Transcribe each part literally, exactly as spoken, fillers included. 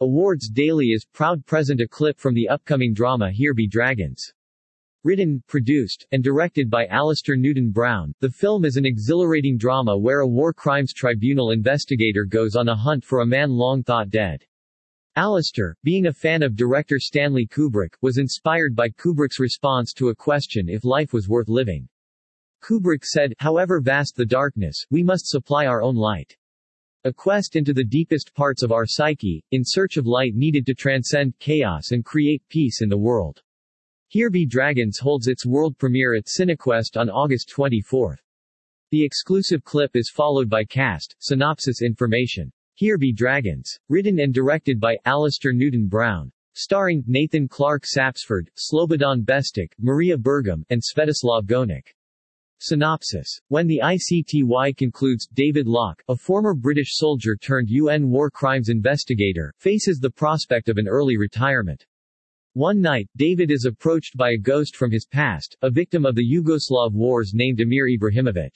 Awards Daily is proud present a clip from the upcoming drama Here Be Dragons. Written, produced, and directed by Alistair Newton-Brown, the film is an exhilarating drama where a war crimes tribunal investigator goes on a hunt for a man long thought dead. Alistair, being a fan of director Stanley Kubrick, was inspired by Kubrick's response to a question if life was worth living. Kubrick said, "However vast the darkness, we must supply our own light." A quest into the deepest parts of our psyche, in search of light needed to transcend chaos and create peace in the world. Here Be Dragons holds its world premiere at Cinequest on August twenty-fourth. The exclusive clip is followed by cast, synopsis information. Here Be Dragons. Written and directed by Alistair Newton-Brown. Starring Nathan Clark Sapsford, Slobodan Bestic, Maria Burgum, and Svetoslav Gonik. Synopsis. When the I C T Y concludes, David Locke, a former British soldier turned U N war crimes investigator, faces the prospect of an early retirement. One night, David is approached by a ghost from his past, a victim of the Yugoslav wars named Amir Ibrahimovic.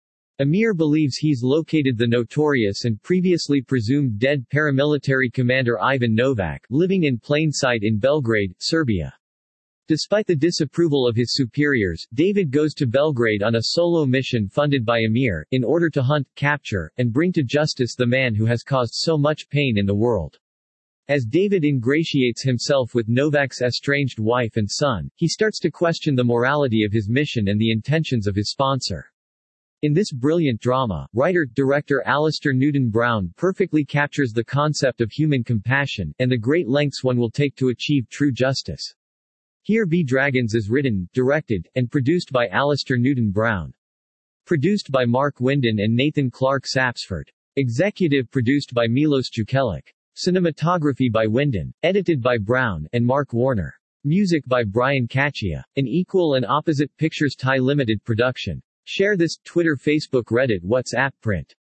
Amir believes he's located the notorious and previously presumed dead paramilitary commander Ivan Novak, living in plain sight in Belgrade, Serbia. Despite the disapproval of his superiors, David goes to Belgrade on a solo mission funded by Amir, in order to hunt, capture, and bring to justice the man who has caused so much pain in the world. As David ingratiates himself with Novak's estranged wife and son, he starts to question the morality of his mission and the intentions of his sponsor. In this brilliant drama, writer-director Alistair Newton-Brown perfectly captures the concept of human compassion, and the great lengths one will take to achieve true justice. Here Be Dragons is written, directed, and produced by Alistair Newton-Brown. Produced by Mark Winden and Nathan Clark Sapsford. Executive produced by Milos Jukelic. Cinematography by Winden. Edited by Brown and Mark Warner. Music by Brian Caccia. An Equal and Opposite Pictures Thai Limited production. Share this, Twitter, Facebook, Reddit, WhatsApp, print.